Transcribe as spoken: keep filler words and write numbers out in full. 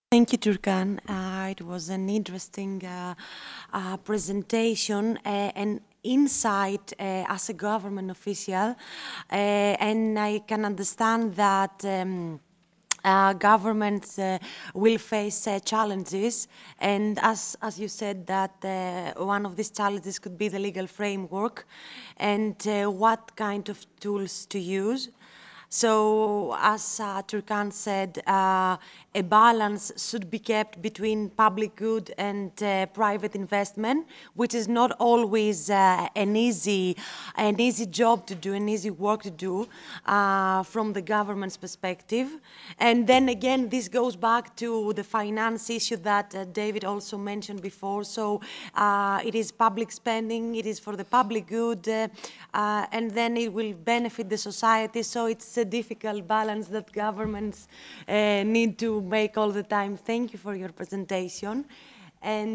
Thank you, Turkan. Uh, it was an interesting uh, uh, presentation uh, and insight uh, as a government official. Uh, and I can understand that um, uh, governments uh, will face uh, challenges. And as, as you said, that uh, one of these challenges could be the legal framework and uh, what kind of tools to use. So, as uh, Turkan said, uh, a balance should be kept between public good and uh, private investment, which is not always uh, an easy, an easy job to do, an easy work to do uh, from the government's perspective. And then again, this goes back to the finance issue that uh, David also mentioned before. So, uh, it is public spending, it is for the public good, uh, uh, and then it will benefit the society. So it's a difficult balance that governments uh, need to make all the time. Thank you for your presentation. And